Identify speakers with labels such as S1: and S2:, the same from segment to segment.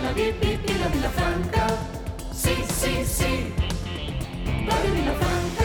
S1: la Vilafranca. Sí, sí, sí, Radio Vilafranca.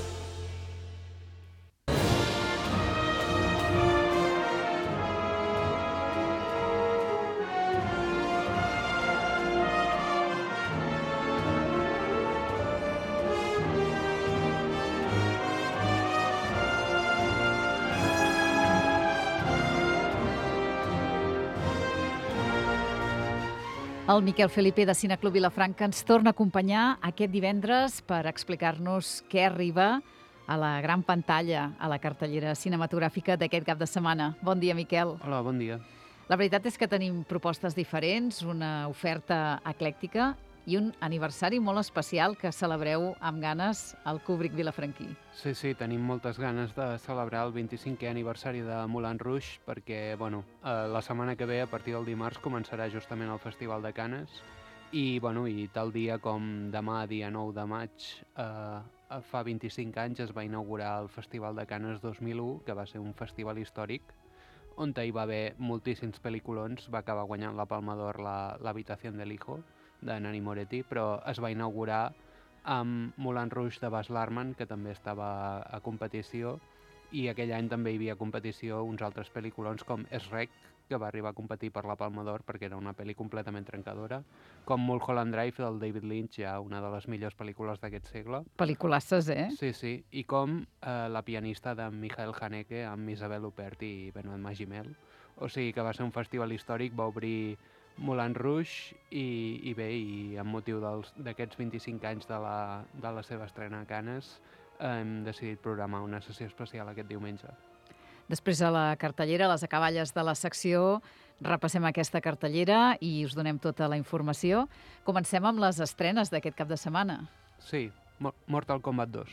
S2: El Miquel Felipe de Cineclub Vilafranca ens torna a acompanyar aquest divendres per explicar-nos què arriba a la gran pantalla, a la cartellera cinematogràfica d'aquest cap de setmana. Bon dia, Miquel.
S3: Hola, bon dia.
S2: La veritat és que tenim propostes diferents, una oferta eclèctica i un aniversari molt especial que celebreu amb ganes al Kubrick vilafranquí.
S3: Sí, tenim moltes ganes de celebrar el 25è aniversari de Moulin Rouge perquè, la setmana que ve, a partir del dimarts, començarà justament el Festival de Canes i tal dia com demà, dia 9 de maig, fa 25 anys es va inaugurar el Festival de Canes 2001, que va ser un festival històric on hi va haver moltíssims pel·lículons, va acabar guanyant la Palma d'Or l'Habitación del Hijo, de Nanni Moretti, però es va inaugurar amb Moulin Rouge de Baz Luhrmann, que també estava a competició, i aquell any també hi havia competició uns altres pel·lículons com Shrek, que va arribar a competir per la Palma d'Or perquè era una pel·li completament trencadora, com Mulholland Drive del David Lynch, ja una de les millors pel·lícules d'aquest segle.
S2: Pel·liculasses, eh?
S3: Sí, i com La pianista de Michael Haneke amb Isabelle Huppert i Benoît Magimel. O sigui que va ser un festival històric, va obrir Moulin Rouge i amb motiu d'aquests 25 anys de la seva estrena a Canes hem decidit programar una sessió especial aquest diumenge.
S2: Després a la cartellera, a les acaballes de la secció, repassem aquesta cartellera i us donem tota la informació. Comencem amb les estrenes d'aquest cap de setmana.
S3: Sí, Mortal Kombat 2.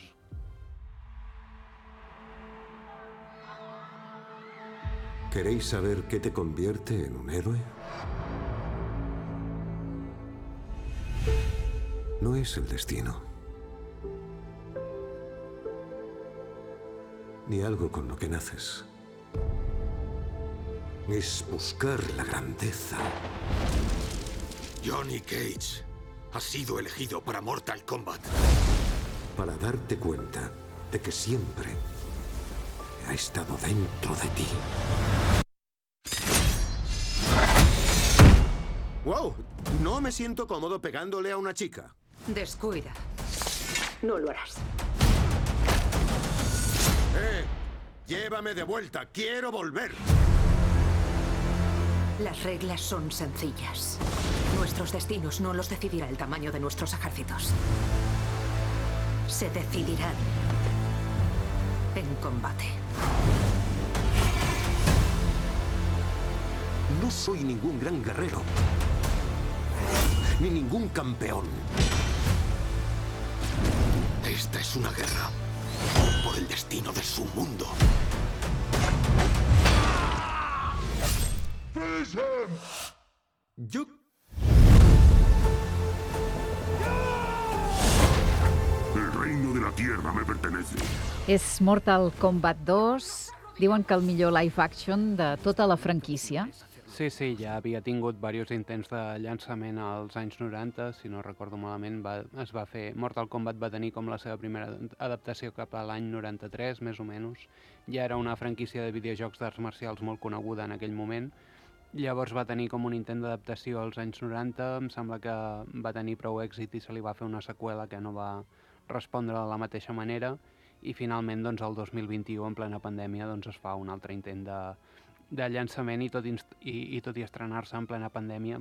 S4: ¿Queréis saber qué te convierte en un héroe? No es el destino, ni algo con lo que naces. Es buscar la grandeza.
S5: Johnny Cage ha sido elegido para Mortal Kombat.
S4: Para darte cuenta de que siempre ha estado dentro de ti.
S6: ¡Wow! No me siento cómodo pegándole a una chica.
S7: Descuida. No lo harás.
S6: Llévame de vuelta. Quiero volver.
S7: Las reglas son sencillas. Nuestros destinos no los decidirá el tamaño de nuestros ejércitos. Se decidirán en combate.
S4: No soy ningún gran guerrero, ni ningún campeón.
S5: Esta es una guerra por el destino de su mundo.
S6: Yo...
S8: El reino de la tierra me pertenece.
S2: És Mortal Kombat 2. Diuen que el millor live action de tota la franquícia.
S3: Sí, ja havia tingut diversos intents de llançament als anys 90, si no recordo malament, es va fer... Mortal Kombat va tenir com la seva primera adaptació cap a l'any 93, més o menys. Ja era una franquícia de videojocs d'arts marcials molt coneguda en aquell moment. Llavors va tenir com un intent d'adaptació als anys 90, em sembla que va tenir prou èxit i se li va fer una seqüela que no va respondre de la mateixa manera i finalment doncs, el 2021, en plena pandèmia, doncs, es fa un altre intent de llançament i tot i estrenar-se en plena pandèmia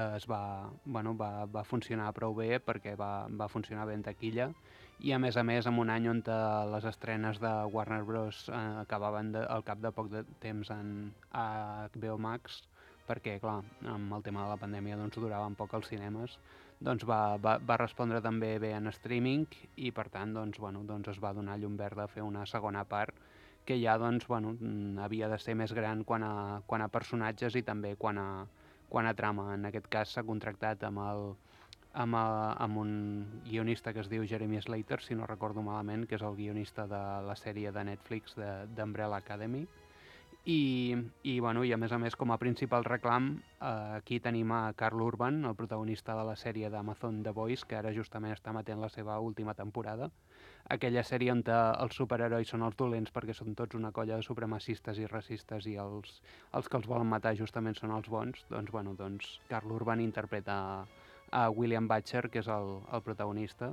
S3: va funcionar prou bé perquè va funcionar bé en taquilla i a més, en un any on les estrenes de Warner Bros. Acabaven al cap de poc de temps a HBO Max perquè, clar, amb el tema de la pandèmia doncs, duraven poc els cinemes, doncs va respondre també bé en streaming i per tant doncs, es va donar llum verda a fer una segona part que ja doncs, havia de ser més gran quan a personatges i també quan a trama. En aquest cas s'ha contractat amb un guionista que es diu Jeremy Slater, si no recordo malament, que és el guionista de la sèrie de Netflix d'Umbrella Academy, I a més, com a principal reclam, aquí tenim a Karl Urban, el protagonista de la sèrie d'Amazon The Boys, que ara justament està emetent la seva última temporada. Aquella sèrie on els superherois són els dolents perquè són tots una colla de supremacistes i racistes i els que els volen matar justament són els bons. Doncs Karl Urban interpreta a William Butcher, que és el protagonista,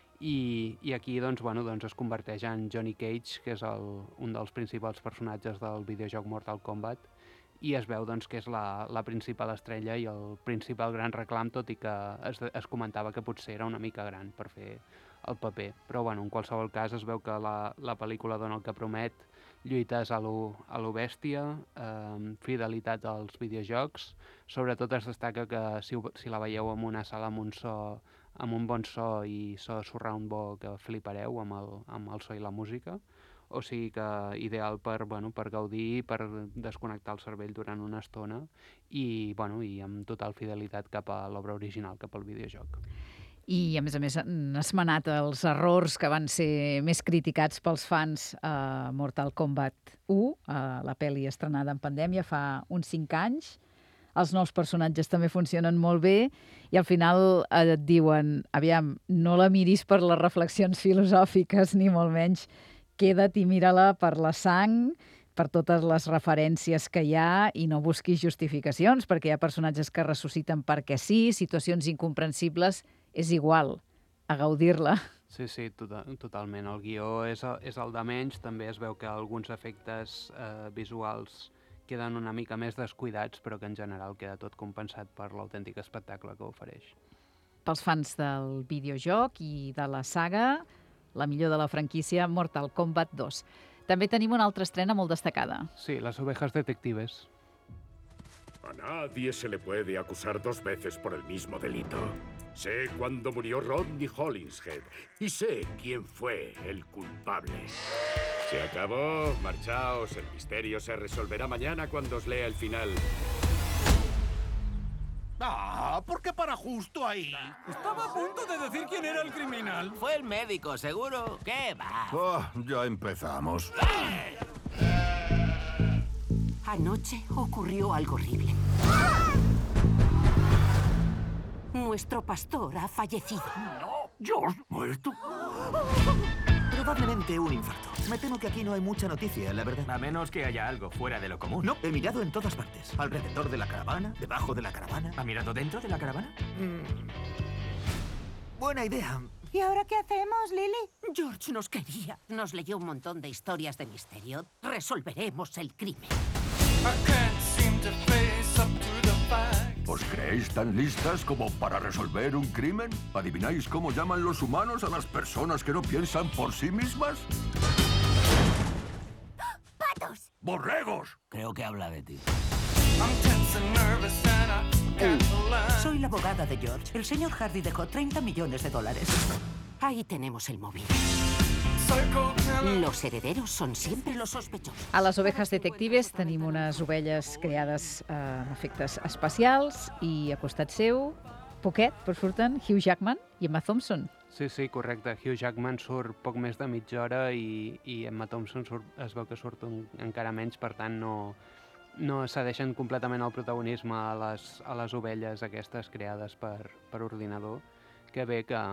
S3: i aquí doncs es converteix en Johnny Cage, que és un dels principals personatges del videojoc Mortal Kombat, i es veu que és la principal estrella i el principal gran reclam, tot i que es comentava que potser era una mica gran per fer el paper. Però en qualsevol cas es veu que la pel·lícula dona el que promet: lluites a lo bèstia, fidelitat als videojocs. Sobretot es destaca que si la veieu en una sala amb un bon so i so surround bo, que flipareu amb el so i la música. O sigui que ideal per gaudir, per desconnectar el cervell durant una estona i amb total fidelitat cap a l'obra original, cap al videojoc.
S2: I, a més, han esmenat els errors que van ser més criticats pels fans a Mortal Kombat 1, la pel·li estrenada en pandèmia fa uns 5 anys. Els nous personatges també funcionen molt bé i al final et diuen: aviam, no la miris per les reflexions filosòfiques, ni molt menys. Queda't i mira-la per la sang, per totes les referències que hi ha, i no busquis justificacions, perquè hi ha personatges que ressusciten perquè sí, situacions incomprensibles, és igual, a gaudir-la.
S3: Sí, totalment. El guió és el de menys. També es veu que alguns efectes visuals queden una mica més descuidats, però que en general queda tot compensat per l'autèntic espectacle que ofereix.
S2: Pels fans del videojoc i de la saga, la millor de la franquícia, Mortal Kombat 2. També tenim una altra estrena molt destacada.
S3: Sí, Las Ovejas Detectives.
S8: A nadie se le puede acusar 2 veces por el mismo delito. Sé cuándo murió Rodney Hollingshead y sé quién fue el culpable. Se acabó, marchaos. El misterio se resolverá mañana cuando os lea el final.
S5: ¿Por qué para justo ahí?
S1: Estaba a punto de decir quién era el criminal.
S9: Fue el médico, ¿seguro? ¿Qué va?
S8: Ya empezamos.
S7: Anoche ocurrió algo horrible. Nuestro pastor ha fallecido.
S8: No, George muerto.
S10: Probablemente un infarto. Me temo que aquí no hay mucha noticia, la verdad.
S9: A menos que haya algo fuera de lo común.
S10: No, he mirado en todas partes. Alrededor de la caravana, debajo de la caravana.
S9: ¿Ha mirado dentro de la caravana?
S10: Buena idea.
S7: ¿Y ahora qué hacemos, Lily? George nos quería. Nos leyó un montón de historias de misterio. Resolveremos el crimen.
S8: ¿Os creéis tan listas como para resolver un crimen? ¿Adivináis cómo llaman los humanos a las personas que no piensan por sí mismas?
S7: ¡Patos!
S8: ¡Borregos!
S9: Creo que habla de ti.
S7: Soy la abogada de George. El señor Hardy dejó $30 millones. Ahí tenemos el móvil. Los herederos són sempre los sospechosos.
S2: A les Ovejas Detectives tenim unes ovelles creades amb efectes especials i a costat seu, poquet, però surten Hugh Jackman i Emma Thompson.
S3: Sí, correcte. Hugh Jackman surt poc més de mitja hora i Emma Thompson es veu que surt encara menys, per tant no cedeixen completament el protagonisme a les ovelles aquestes creades per ordinador, que bé que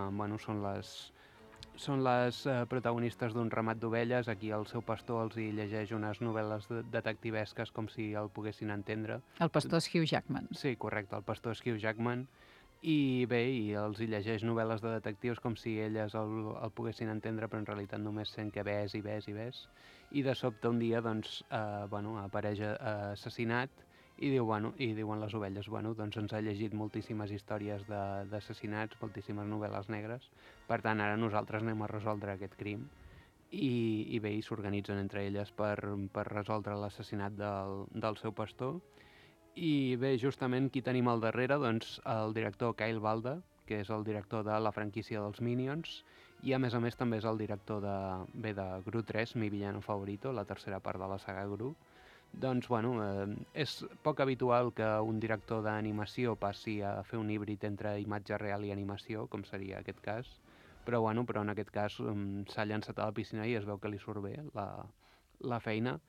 S3: són les protagonistes d'un ramat d'ovelles. Aquí el seu pastor els hi llegeix unes novel·les detectivesques com si el poguessin entendre.
S2: El pastor és Hugh Jackman.
S3: Sí, correcte, el pastor és Hugh Jackman. I bé, els hi llegeix novel·les de detectius com si elles el poguessin entendre, però en realitat només sent que ves. I de sobte un dia apareix assassinat i diuen les ovelles, ens ha llegit moltíssimes històries d'assassinats, moltíssimes novel·les negres, per tant ara nosaltres anem a resoldre aquest crim. I bé, s'organitzen entre elles per resoldre l'assassinat del seu pastor. I bé, justament qui tenim al darrere? Doncs el director Kyle Balda, que és el director de la franquícia dels Minions, i a més també és el director de Gru 3, mi villano favorito, la tercera part de la saga Gru. Doncs, és poc habitual que un director d'animació passi a fer un híbrid entre imatge real i animació, com seria aquest cas, però en aquest cas s'ha llançat a la piscina i es veu que li surt bé la feina.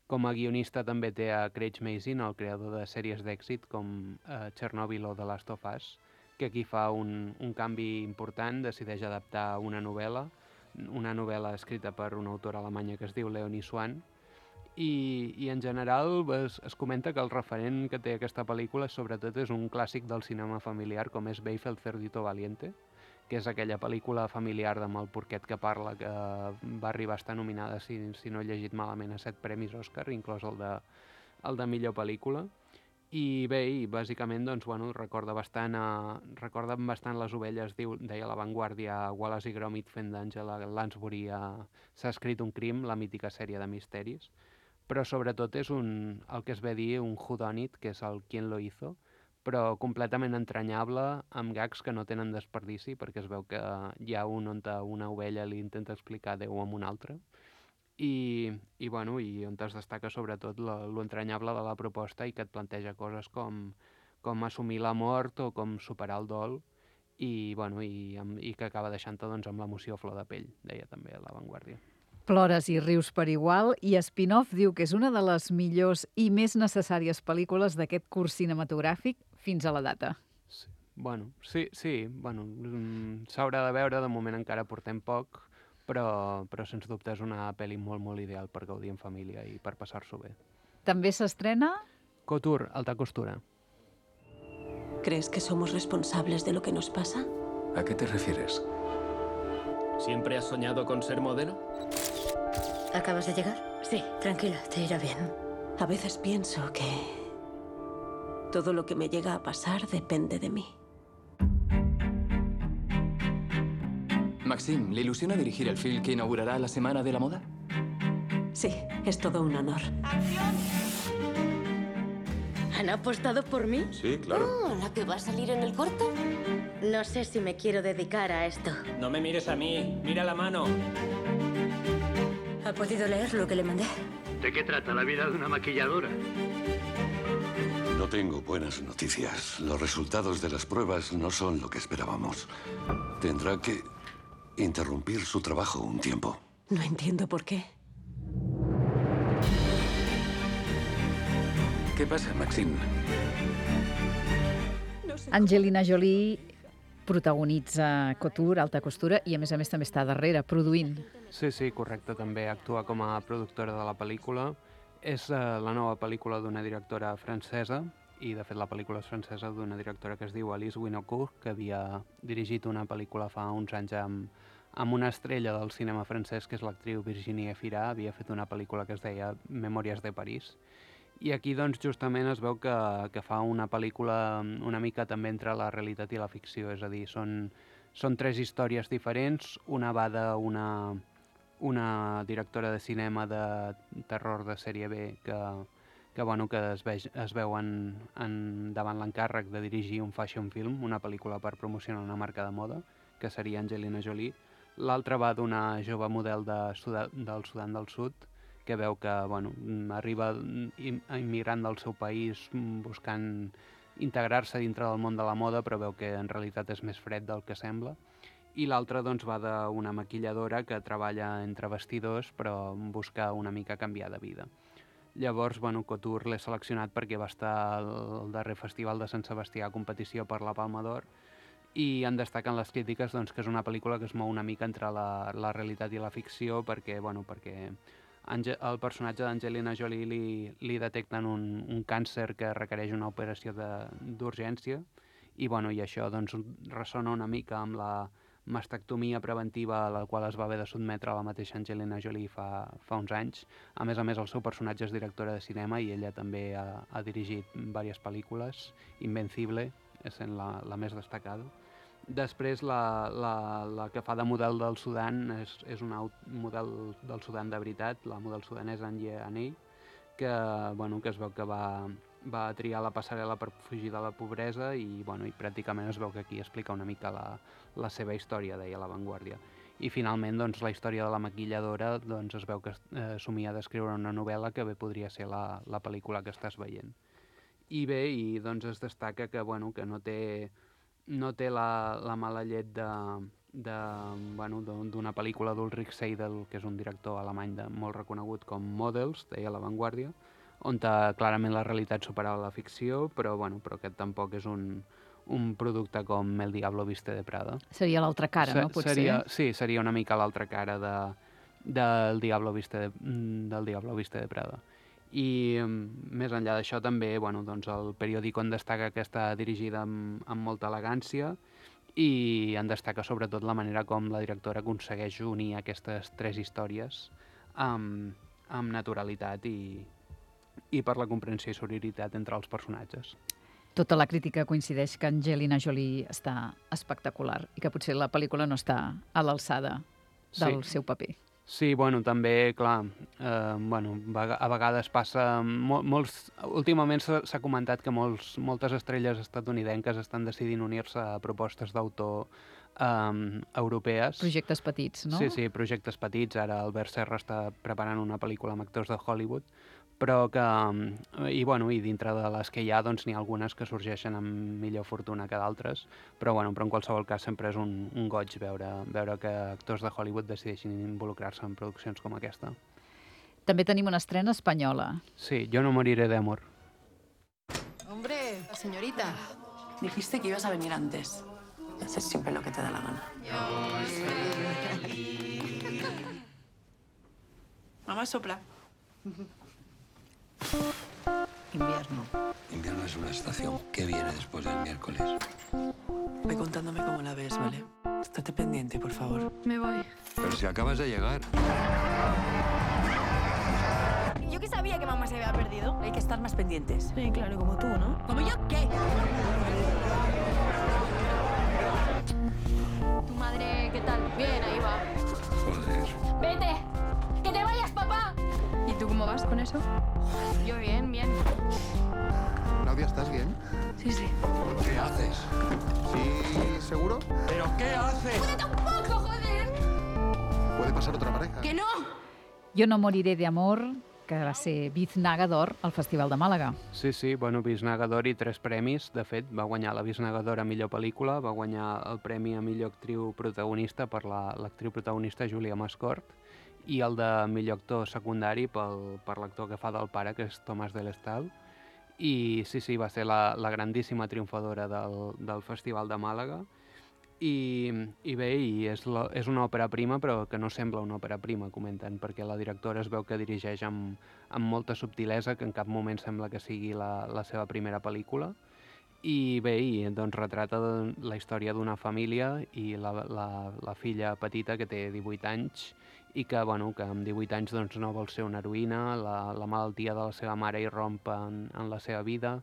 S3: Com a guionista també té a Craig Mazin, el creador de sèries d'èxit com Chernobyl o The Last of Us, que aquí fa un canvi important, decideix adaptar una novel·la escrita per una autora alemanya que es diu Leonie Swan, i en general es comenta que el referent que té aquesta pel·lícula sobretot és un clàssic del cinema familiar com és Beif el cerdito valiente, que és aquella pel·lícula familiar amb el porquet que parla, que va arribar a estar nominada, si no he llegit malament, a 7 premis Òscar, inclòs el de millor pel·lícula. I bé, bàsicament, doncs, recorden bastant les ovelles, deia La Vanguardia, Wallace i Gromit fent d'Angela Lansbury S'ha escrit un crim, la mítica sèrie de misteris, però sobretot és el que es ve a dir un whodunit, que és el Quién lo hizo, però completament entranyable, amb gags que no tenen desperdici, perquè es veu que hi ha un on una ovella li intenta explicar Déu amb una altra, i on es destaca sobretot l'entranyable de la proposta i que et planteja coses com assumir la mort o com superar el dol, i que acaba deixant-te amb l'emoció a flor de pell, deia també a La Vanguardia.
S2: Plores i rius per igual, i Spin-off diu que és una de les millors i més necessàries pel·lícules d'aquest curs cinematogràfic fins a la data.
S3: Sí, s'haurà de veure, de moment encara portem poc, però sens dubte és una pel·li molt, molt ideal per gaudir en família i per passar-s'ho bé.
S2: També s'estrena
S3: Couture, alta costura.
S11: ¿Crees que somos responsables de lo que nos pasa?
S12: ¿A qué te refieres?
S13: ¿Siempre has soñado con ser modelo?
S11: ¿Acabas de llegar? Sí, tranquila, te irá bien. A veces pienso que todo lo que me llega a pasar depende de mí.
S12: Maxime, ¿le ilusiona dirigir el film que inaugurará la Semana de la Moda?
S11: Sí, es todo un honor.
S14: ¿Han apostado por mí?
S6: Sí, claro.
S14: ¿La que va a salir en el corto? No sé si me quiero dedicar a esto.
S13: No me mires a mí, mira la mano.
S11: ¿Ha podido leer lo que le mandé?
S15: ¿De qué trata la vida de una maquilladora?
S5: No tengo buenas noticias. Los resultados de las pruebas no son lo que esperábamos. Tendrá que interrumpir su trabajo un tiempo.
S11: No entiendo por qué.
S12: ¿Qué pasa, Maxine?
S2: Angelina Jolie protagonitza Couture, alta costura, i a més també està darrere, produint.
S3: Sí, correcte, també actua com a productora de la pel·lícula. És la nova pel·lícula d'una directora francesa, i de fet la pel·lícula és francesa d'una directora que es diu Alice Winocourt, que havia dirigit una pel·lícula fa uns anys amb una estrella del cinema francès, que és l'actriu Virginie Efira. Havia fet una pel·lícula que es deia Memòries de París. I aquí, doncs, justament es veu que fa una pel·lícula una mica també entre la realitat i la ficció, és a dir, són 3 històries diferents. Una va d'una directora de cinema de terror de sèrie B que es veuen davant l'encàrrec de dirigir un fashion film, una pel·lícula per promocionar una marca de moda, que seria Angelina Jolie. L'altra va d'una jove model del Sudan del Sud, que veu que arriba immigrant del seu país buscant integrar-se dintre del món de la moda, però veu que en realitat és més fred del que sembla. I l'altra va d'una maquilladora que treballa entre vestidors, però busca una mica canviar de vida. Llavors, Couture l'he seleccionat perquè va estar al darrer festival de Sant Sebastià a competició per la Palma d'Or, i en destaquen les crítiques que és una pel·lícula que es mou una mica entre la realitat i la ficció, perquè el personatge d'Angelina Jolie li detecten un càncer que requereix una operació d'urgència, i això ressona una mica amb la mastectomia preventiva a la qual es va haver de sotmetre la mateixa Angelina Jolie fa uns anys. A més, el seu personatge és directora de cinema i ella també ha dirigit diverses pel·lícules. Invencible és la més destacada. Després, la que fa de model del Sudan és una model del Sudan de veritat, la model sudanesa Anye Aney, que es veu que va triar la passarel·la per fugir de la pobresa i pràcticament es veu que aquí explica una mica la seva història, deia La Vanguardia. I finalment, la història de la maquilladora es veu que somia d'escriure una novel·la que bé podria ser la pel·lícula que estàs veient. I bé, es destaca que no té la mala llet d'una pel·lícula d'Ulrich Seidel, que és un director alemany molt reconegut com Models, deia La Vanguardia, on clarament la realitat superava la ficció, però aquest tampoc és un producte com El Diablo Viste de Prada.
S2: Seria l'altra cara, no, potser?
S3: Seria una mica l'altra cara del Diablo Viste de Prada. I més enllà d'això també, el periòdico en destaca que està dirigida amb molta elegància i en destaca sobretot la manera com la directora aconsegueix unir aquestes 3 històries amb naturalitat i per la comprensió i solidaritat entre els personatges.
S2: Tota la crítica coincideix que Angelina Jolie està espectacular i que potser la pel·lícula no està a l'alçada del seu paper.
S3: Sí, també, clar, a vegades passa... Últimament s'ha comentat que moltes estrelles estatunidenques estan decidint unir-se a propostes d'autor europees.
S2: Projectes petits, no?
S3: Sí, projectes petits. Ara Albert Serra està preparant una pel·lícula amb actors de Hollywood, però que... I dintre de les que hi ha, n'hi ha algunes que sorgeixen amb millor fortuna que d'altres, però en qualsevol cas sempre és un goig veure que actors de Hollywood decideixin involucrar-se en produccions com aquesta.
S2: També tenim una estrena espanyola.
S3: Sí, Yo no moriré de amor.
S16: Hombre, señorita, dijiste que ibas a venir antes. Haces siempre lo que te da la gana. Mamá, sopla. Invierno.
S17: Invierno es una estación. ¿Qué viene después del miércoles?
S16: Ve contándome cómo la ves, ¿vale? Estate pendiente, por favor.
S18: Me voy.
S17: Pero si acabas de llegar.
S18: Yo que sabía que mamá se había perdido.
S16: Hay que estar más pendientes.
S18: Sí, claro, como tú, ¿no?
S16: ¿Como yo qué?
S18: ¿Tu madre qué tal? Bien, ahí va.
S17: Joder.
S18: ¡Vete! ¡Que te vayas, papá! ¿Y tú cómo vas con eso? Yo bien, bien.
S6: Claudia, ¿estás bien?
S18: Sí, sí.
S17: ¿Qué haces?
S6: ¿Sí, seguro?
S17: ¿Pero qué haces?
S18: ¡Puede tampoco, joder!
S6: ¿Puede pasar otra pareja?
S18: ¡Que no!
S2: Yo no moriré de amor, que va ser Biznaga d'Or al Festival de Màlaga.
S3: Sí, Biznaga d'Or i 3 premis. De fet, va guanyar la Biznaga d'Or a millor pel·lícula, va guanyar el premi a millor actriu protagonista per l'actriu protagonista Júlia Mascort i el de millor actor secundari per l'actor que fa del pare, que és Tomàs de l'Estal. I sí, va ser la grandíssima triomfadora del Festival de Màlaga. I bé, és una òpera prima, però que no sembla una òpera prima, comenten, perquè la directora es veu que dirigeix amb molta subtilesa, que en cap moment sembla que sigui la seva primera pel·lícula. I bé, retrata la història d'una família i la filla petita que té 18 anys i que amb 18 anys no vol ser una heroïna, la malaltia de la seva mare irromp en la seva vida.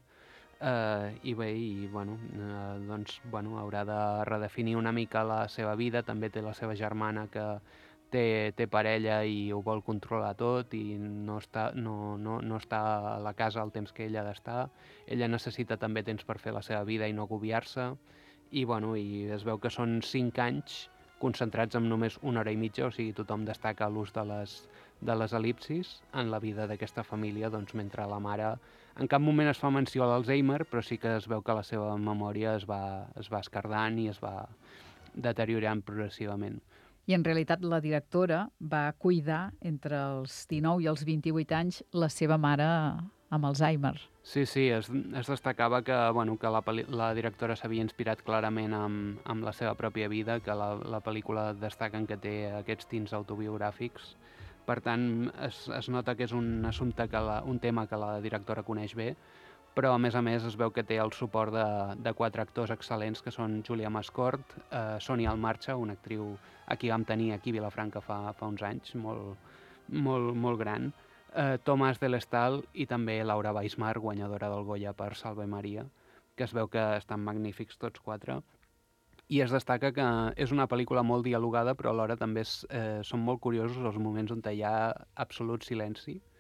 S3: Haurà de redefinir una mica la seva vida. També té la seva germana que té parella i ho vol controlar tot i no està a la casa el temps que ella ha d'estar. Ella necessita també temps per fer la seva vida i no agobiar-se. I es veu que són 5 anys concentrats en només 1 hora i mitja, o sigui, tothom destaca l'ús de les el·lipsis en la vida d'aquesta família, mentre la mare en cap moment es fa menció a l'Alzheimer, però sí que es veu que la seva memòria es va esquerdant i es va deteriorant progressivament.
S2: I en realitat la directora va cuidar entre els 19 i els 28 anys la seva mare amb Alzheimer.
S3: Sí, es destacava que la directora s'havia inspirat clarament amb la seva pròpia vida, que la pel·lícula destaquen que té aquests tints autobiogràfics. Per tant, es nota que és un tema que la directora coneix bé, però a més es veu que té el suport de 4 actors excel·lents, que són Júlia Mascort, Sònia Almarcha, una actriu a qui vam tenir aquí a Vilafranca fa uns anys, molt gran, Tomàs de l'Estal i també Laura Weismar, guanyadora del Goya per Salve Maria, que es veu que estan magnífics tots 4. I es destaca que és una pel·lícula molt dialogada, però alhora també són molt curiosos els moments on hi ha absolut silenci.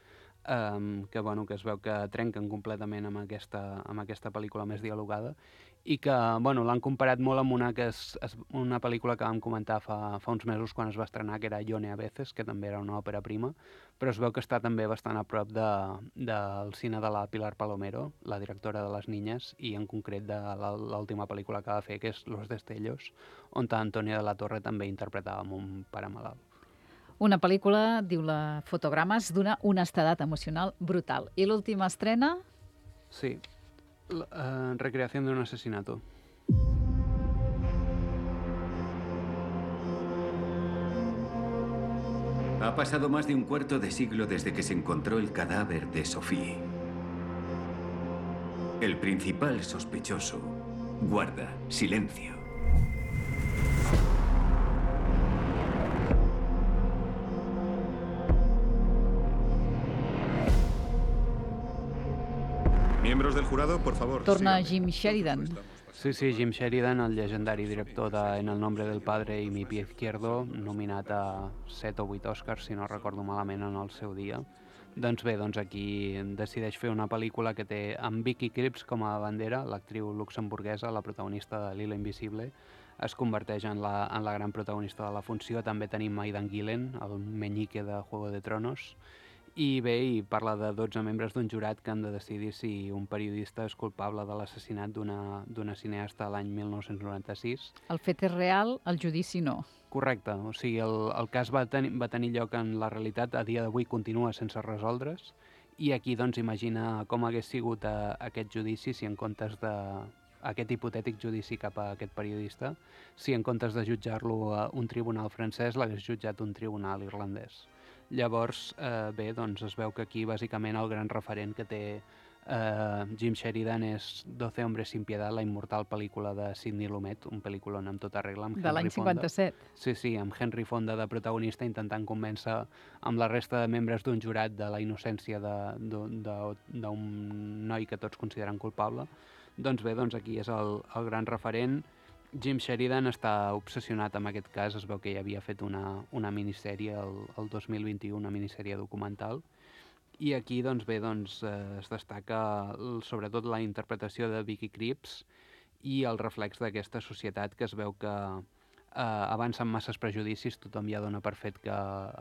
S3: que es veu que trenquen completament amb aquesta pel·lícula més dialogada, i que l'han comparat molt amb una pel·lícula que vam comentar fa uns mesos quan es va estrenar, que era Ione a veces, que també era una òpera prima, però es veu que està també bastant a prop del cine de la Pilar Palomero, la directora de Les Niñas, i en concret de l'última pel·lícula que va fer, que és Los Destellos, on Antonio de la Torre també interpretava amb un pare malalt.
S2: Una pel·lícula, diu la Fotogrames, d'una honestedat emocional brutal. I l'última estrena?
S3: Sí, Recreación de un asesinato.
S19: Ha pasado más de un cuarto de siglo desde que se encontró el cadáver de Sophie. El principal sospechoso guarda silencio.
S20: Miembros del jurado, por favor.
S2: Torna Jim Sheridan.
S3: Sí, Jim Sheridan, el llegendari director de En el nombre del padre i Mi pie izquierdo, nominat a 7 o 8 Oscars, si no recordo malament, en el seu dia. Doncs bé, aquí decideix fer una pel·lícula que té amb Vicky Krieps com a bandera, l'actriu luxemburguesa, la protagonista de L'Hilo Invisible, es converteix en la gran protagonista de la funció. També tenim Aidan Gillen, el meñique de Juego de Tronos, i parla de 12 membres d'un jurat que han de decidir si un periodista és culpable de l'assassinat d'una cineasta l'any 1996.
S2: El fet és real, el judici no.
S3: Correcte, o sigui, el cas va tenir lloc en la realitat, a dia d'avui continua sense resoldre's, i aquí imagina com hagués sigut aquest judici si en comptes aquest hipotètic judici cap a aquest periodista, si en comptes de jutjar-lo a un tribunal francès l'hagués jutjat un tribunal irlandès. Llavors, es veu que aquí, bàsicament, el gran referent que té Jim Sheridan és 12 hombres sin piedad, la immortal pel·lícula de Sidney Lumet, un pel·lículon amb tota regla, amb
S2: de l'any 57.
S3: Sí, amb Henry Fonda de protagonista, intentant convèncer amb la resta de membres d'un jurat de la innocència d'un noi que tots consideren culpable. Doncs bé, aquí és el gran referent. Jim Sheridan està obsessionat amb aquest cas, es veu que ja havia fet una minissèrie el 2021, una minissèrie documental, i aquí es destaca sobretot la interpretació de Vicky Krieps i el reflex d'aquesta societat que es veu que avança amb masses prejudicis, tothom ja dona per fet que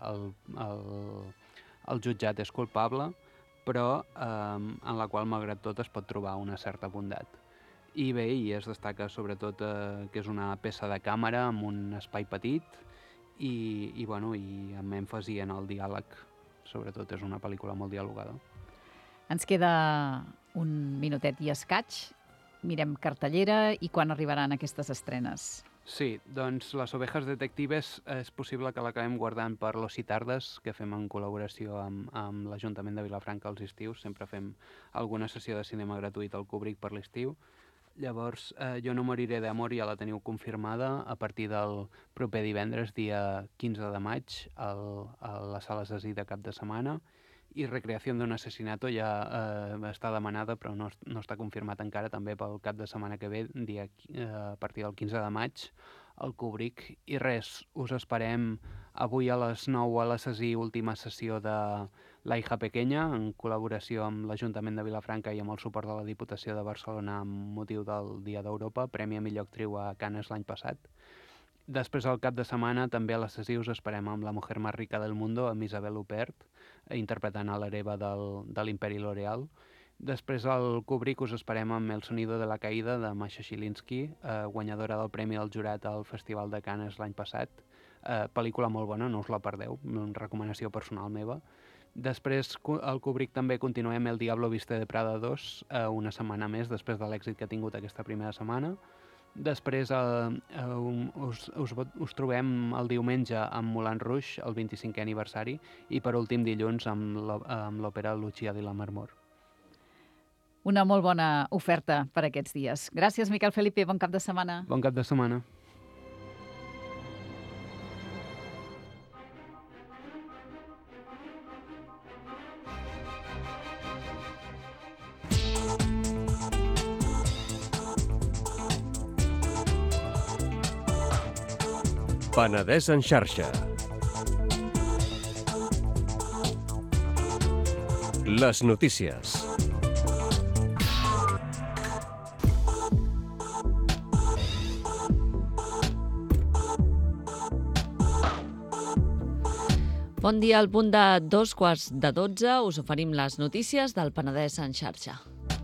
S3: el jutjat és culpable, però en la qual, malgrat tot, es pot trobar una certa bondat. I es destaca sobretot que és una peça de càmera amb un espai petit i amb èmfasi en el diàleg. Sobretot és una pel·lícula molt dialogada.
S2: Ens queda un minutet i escaig. Mirem cartellera i quan arribaran aquestes estrenes?
S3: Sí, doncs Las ovejas detectives és possible que l'acabem guardant per l'Oci Tardes, que fem en col·laboració amb l'Ajuntament de Vilafranca als estius. Sempre fem alguna sessió de cinema gratuït al Kubrick per l'estiu. Llavors, Jo no moriré d'amor ja la teniu confirmada a partir del proper divendres, dia 15 de maig, a les sales de de cap de setmana, i Recreación de un asesinato ja està demanada, però no està confirmat encara, també pel cap de setmana que ve, a partir del 15 de maig, al Kubrick. I res, us esperem avui a les 9 a la última sessió de La hija pequeña, en col·laboració amb l'Ajuntament de Vilafranca i amb el suport de la Diputació de Barcelona amb motiu del Dia d'Europa, Premi a millor actriu a Cannes l'any passat. Després, al cap de setmana, també a les us esperem amb La mujer más rica del mundo, amb Isabel Huppert, interpretant a l'hereva de l'Imperi L'Oreal. Després, al Kubrick, us esperem amb El sonido de la caída, de Masha Chilinski, guanyadora del Premi del Jurat al Festival de Cannes l'any passat. Pel·lícula molt bona, no us la perdeu, recomanació personal meva. Després, al Kubrick també continuem El Diablo viste de Prada 2, una setmana més, després de l'èxit que ha tingut aquesta primera setmana. Després us trobem el diumenge amb Moulin Rouge, el 25è aniversari, i per últim dilluns amb l'òpera Lucia di Lammermoor.
S2: Una molt bona oferta per aquests dies. Gràcies, Miquel Felipe, bon cap de setmana.
S3: Bon cap de setmana.
S21: Penedès en xarxa. les notícies.
S4: Bon dia, al punt de 2:15 us oferim les notícies del Penedès en xarxa.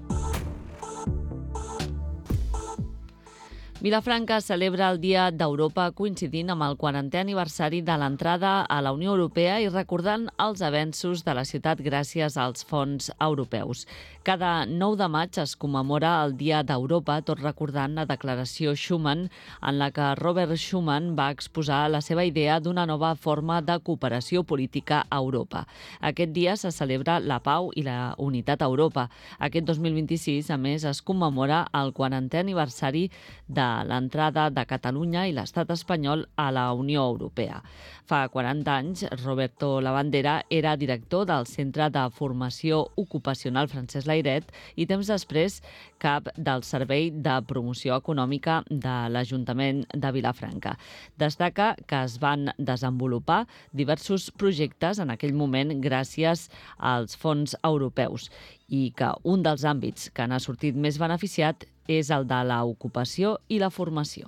S4: Vilafranca celebra el Dia d'Europa coincidint amb el 40è aniversari de l'entrada a la Unió Europea i recordant els avenços de la ciutat gràcies als fons europeus. Cada 9 de maig es commemora el Dia d'Europa, tot recordant la declaració Schuman, en la que Robert Schuman va exposar la seva idea d'una nova forma de cooperació política a Europa. Aquest dia se celebra la pau i la unitat a Europa. Aquest 2026, a més, es commemora el 40è aniversari de l'entrada de Catalunya i l'estat espanyol a la Unió Europea. Fa 40 anys, Roberto Labandera era director del Centre de Formació Ocupacional Francesc Layret i temps després cap del Servei de Promoció Econòmica de l'Ajuntament de Vilafranca. Destaca que es van desenvolupar diversos projectes en aquell moment gràcies als fons europeus i que un dels àmbits que n'ha sortit més beneficiat és el de l'ocupació i la formació.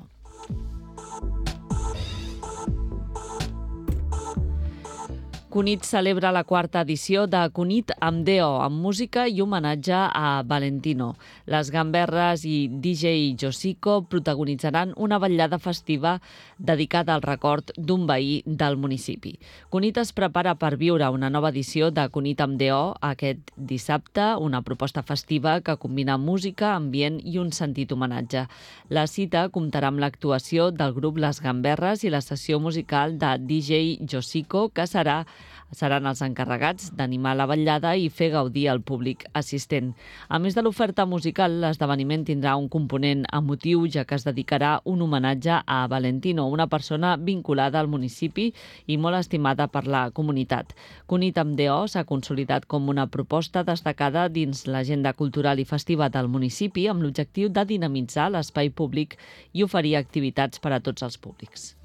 S4: Cunit celebra la 4ª edició de Cunit amb Deo, amb música i homenatge a Valentino. Les gamberres i DJ Josico protagonitzaran una vetllada festiva dedicada al record d'un veí del municipi. Cunit es prepara per viure una nova edició de Cunit amb Deo aquest dissabte, una proposta festiva que combina música, ambient i un sentit homenatge. La cita comptarà amb l'actuació del grup Les Gamberres i la sessió musical de DJ Josico, que seran els encarregats d'animar la vetllada i fer gaudir al públic assistent. A més de l'oferta musical, l'esdeveniment tindrà un component emotiu, ja que es dedicarà un homenatge a Valentino, una persona vinculada al municipi i molt estimada per la comunitat. Cunit amb Deo s'ha consolidat com una proposta destacada dins l'agenda cultural i festiva del municipi amb l'objectiu de dinamitzar l'espai públic i oferir activitats per a tots els públics.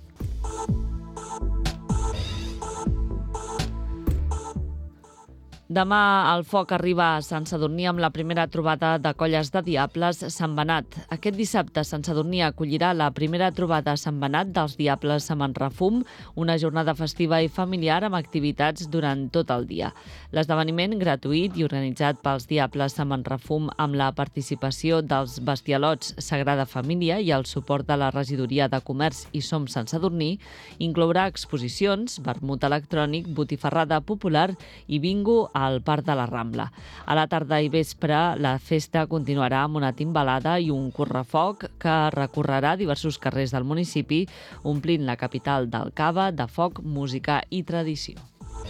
S4: Demà el foc arriba a Sant Sadurní amb la primera trobada de colles de diables Sant Benat. Aquest dissabte Sant Sadurní acollirà la primera trobada a Sant Benat dels diables a Manrefum, una jornada festiva i familiar amb activitats durant tot el dia. L'esdeveniment, gratuït i organitzat pels diables a Manrefum amb la participació dels bestialots Sagrada Família i el suport de la Regidoria de Comerç i Som Sant Sadurní, inclourà exposicions, vermut electrònic, botifarrada popular i bingo al Parc de la Rambla. A la tarda i vespre, la festa continuarà amb una timbalada i un correfoc que recorrerà diversos carrers del municipi, omplint la capital del cava de foc, música i tradició.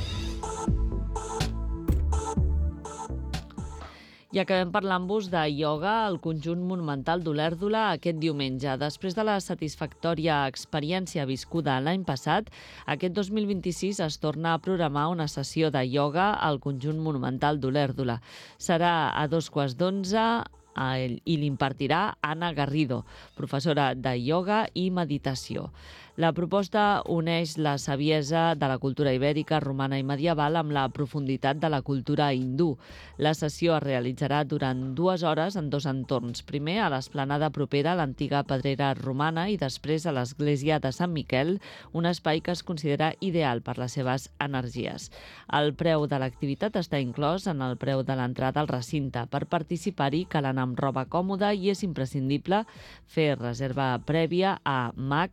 S4: I acabem parlant-vos de ioga al conjunt monumental d'Olèrdola aquest diumenge. Després de la satisfactòria experiència viscuda l'any passat, aquest 2026 es torna a programar una sessió de ioga al conjunt monumental d'Olèrdola. Serà a 2:15 i l'impartirà Anna Garrido, professora de ioga i meditació. La proposta uneix la saviesa de la cultura ibèrica, romana i medieval amb la profunditat de la cultura hindú. La sessió es realitzarà durant 2 hores en 2 entorns. Primer a l'esplanada propera a l'antiga pedrera romana i després a l'església de Sant Miquel, un espai que es considera ideal per les seves energies. El preu de l'activitat està inclòs en el preu de l'entrada al recinte. Per participar-hi cal anar amb roba còmoda i és imprescindible fer reserva prèvia a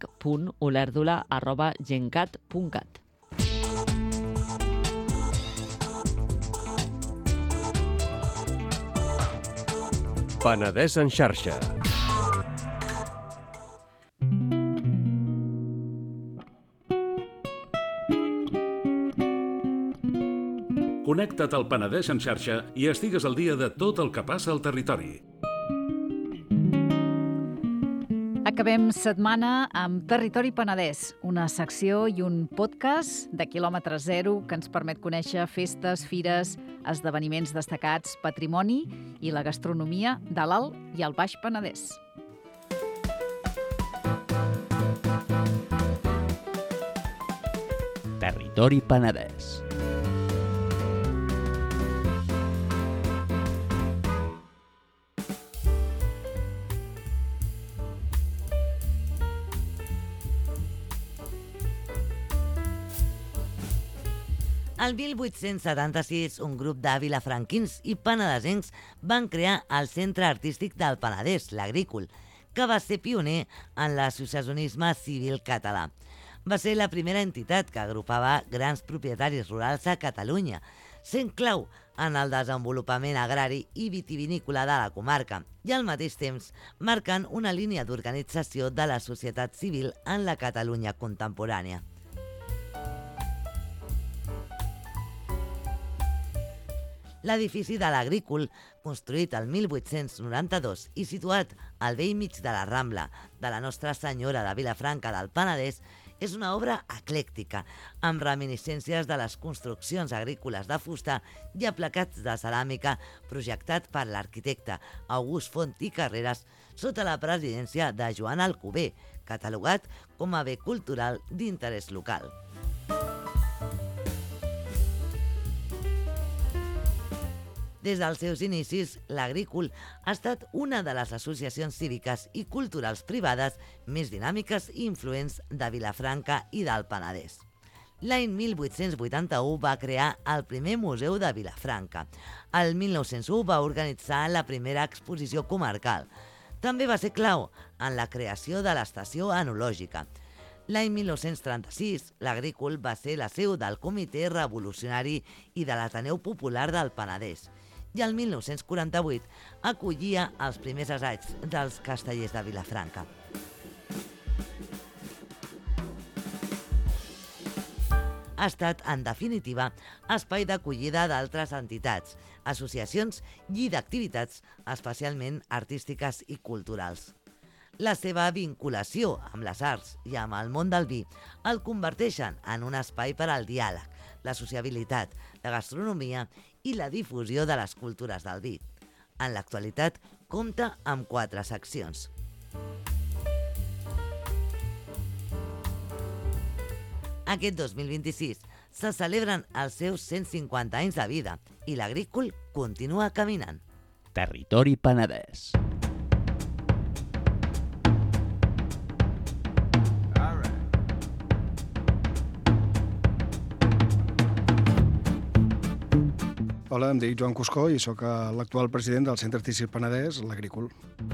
S4: mac.olèrdola@gencat.cat.
S21: Penedès en xarxa.
S22: Connecta't al Penedès en xarxa i estigues al dia de tot el que passa al territori.
S2: Acabem setmana amb Territori Penedès, una secció i un podcast de quilòmetre zero que ens permet conèixer festes, fires, esdeveniments destacats, patrimoni i la gastronomia de l'Alt i el Baix Penedès.
S23: Territori Penedès.
S1: El 1876, un grup de vilafranquins i penedesencs van crear el Centre Artístic del Penedès, l'Agrícola, que va ser pioner en l'associacionisme civil català. Va ser la primera entitat que agrupava grans propietaris rurals a Catalunya, sent clau en el desenvolupament agrari i vitivinícola de la comarca i al mateix temps marcant una línia d'organització de la societat civil en la Catalunya contemporània. L'edifici de l'Agrícola, construït el 1892 i situat al bell mig de la Rambla de la Nostra Senyora de Vilafranca del Penedès, és una obra eclèctica, amb reminiscències de les construccions agrícoles de fusta i aplacats de ceràmica projectat per l'arquitecte August Font i Carreras sota la presidència de Joan Alcover, catalogat com a bé cultural d'interès local. Des dels seus inicis, l'Agrícola ha estat una de les associacions cíviques i culturals privades més dinàmiques i influents de Vilafranca i del Penedès. L'any 1881 va crear el primer museu de Vilafranca. El 1901 va organitzar la primera exposició comarcal. També va ser clau en la creació de l'estació enològica. L'any 1936, l'Agrícola va ser la seu del Comitè Revolucionari i de l'Ateneu Popular del Penedès. I el 1948 acollia els primers assaigs dels castellers de Vilafranca. Ha estat, en definitiva, espai d'acollida d'altres entitats, associacions i d'activitats especialment artístiques i culturals. La seva vinculació amb les arts i amb el món del vi el converteixen en un espai per al diàleg, la sociabilitat, la gastronomia i la difusió de les cultures del vi. En l'actualitat, compta amb 4 seccions. Aquest 2026 se celebren els seus 150 anys de vida i l'Agrícola continua caminant.
S10: Territori Penedès.
S23: Hola, em dic Joan Cuscó i sóc l'actual president del Centre Artístic Penedès, l'Agrícola.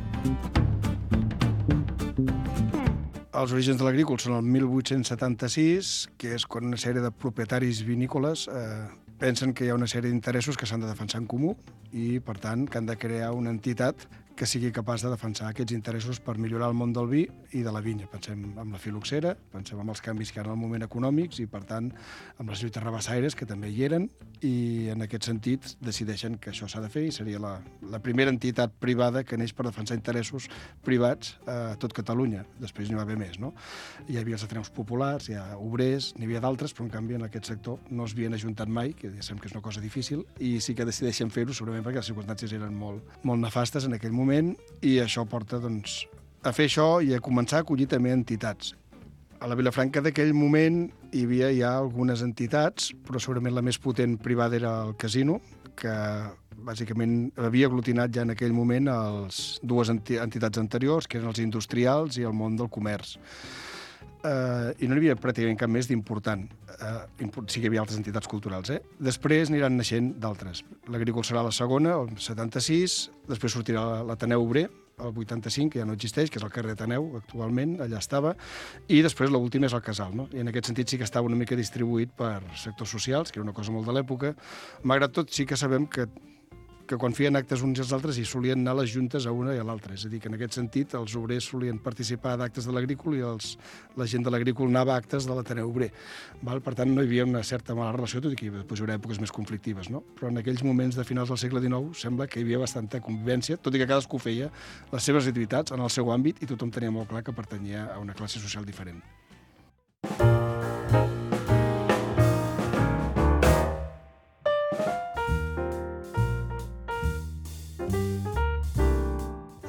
S23: Els orígens de l'Agrícola són el 1876, que és quan una sèrie de propietaris vinícoles pensen que hi ha una sèrie d'interessos que s'han de defensar en comú i, per tant, que han de crear una entitat que sigui capaç de defensar aquests interessos per millorar el món del vi i de la vinya. Pensem en la filoxera, pensem en els canvis que hi ha en el moment econòmics i, per tant, amb les lluites rabassaires, que també hi eren, i en aquest sentit decideixen que això s'ha de fer i seria la primera entitat privada que neix per defensar interessos privats a tot Catalunya. Després n'hi va haver més, no? Hi havia els ateneus populars, hi ha obrers, n'hi havia d'altres, però en canvi en aquest sector no es havien ajuntat mai, que ja sabem que és una cosa difícil, i sí que decideixen fer-ho segurament perquè les circumstàncies eren molt nefastes en aquell moment, i això porta doncs, a fer això i a començar a acollir també entitats. A la Vilafranca d'aquell moment hi havia ja algunes entitats, però segurament la més potent privada era el casino, que bàsicament havia aglutinat ja en aquell moment les dues entitats anteriors, que eren els industrials i el món del comerç. I no n'hi havia pràcticament cap més d'important. Sí que hi havia altres entitats culturals. Després aniran naixent d'altres. L'Agrícola serà la segona, el 76, després sortirà l'Ateneu Obrer, el 85, que ja no existeix, que és el carrer Ateneu, actualment, allà estava, i després l'última és el Casal, no? I en aquest sentit sí que estava una mica distribuït per sectors socials, que era una cosa molt de l'època. Malgrat tot, sí que sabem que quan feien actes uns i els altres hi solien anar les juntes a una i a l'altra. És a dir, que en aquest sentit els obrers solien participar d'actes de l'Agrícola i la gent de l'Agrícola anava a actes de l'Ateneu Obrer. Per tant, no hi havia una certa mala relació, tot i que després hi haurà èpoques més conflictives, no? Però en aquells moments de finals del segle XIX sembla que hi havia bastanta convivència, tot i que cadascú feia les seves activitats en el seu àmbit i tothom tenia molt clar que pertanyia a una classe social diferent.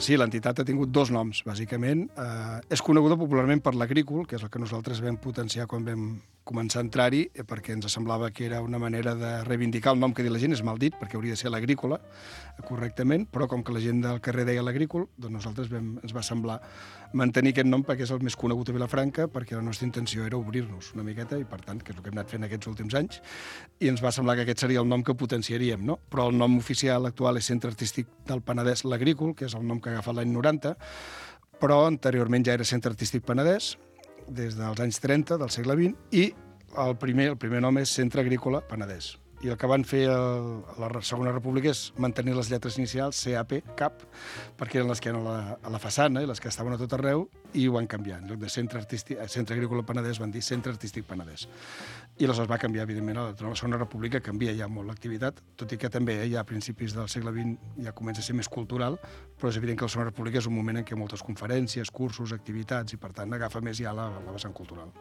S23: Sí, l'entitat ha tingut dos noms, bàsicament. És coneguda popularment per l'Agrícul, que és el que nosaltres vam potenciar quan vam començar a entrar-hi, perquè ens semblava que era una manera de reivindicar el nom que diu la gent, és mal dit, perquè hauria de ser l'Agrícola, correctament, però com que la gent del carrer deia l'Agrícul, doncs nosaltres ens va semblar mantenir aquest nom perquè és el més conegut a Vilafranca, perquè la nostra intenció era obrir-nos una miqueta, i per tant, que és el que hem anat fent aquests últims anys, i ens va semblar que aquest seria el nom que potenciaríem, no? Però el nom oficial actual és Centre Artístic del Penedès l'Agrícul, que és el nom que ha agafat l'any 90, però anteriorment ja era Centre Artístic Penedès, des dels anys 30 del segle XX, i el primer nom és Centre Agrícola Penedès. I el que van fer a la Segona República és mantenir les lletres inicials, CAP, CAP, perquè eren les que eren a la façana i les que estaven a tot arreu, i ho van canviar. En lloc de Centre Agrícola Penedès van dir Centre Artístic Penedès. I aleshores va canviar, evidentment, a la Segona República canvia ja molt l'activitat, tot i que també ja a principis del segle XX ja comença a ser més cultural, però és evident que la Segona República és un moment en què moltes conferències, cursos, activitats, i per tant agafa més ja la vessant cultural.